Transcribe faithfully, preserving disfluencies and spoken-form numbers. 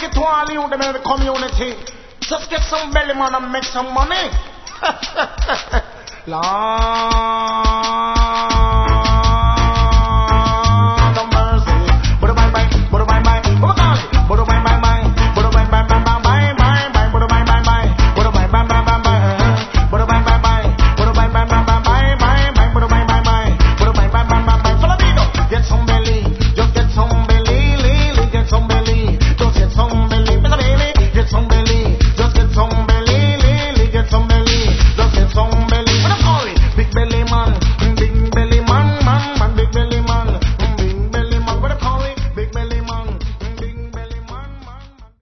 opportunity to all you them in the community. Just get some belly man and make some money. Lord.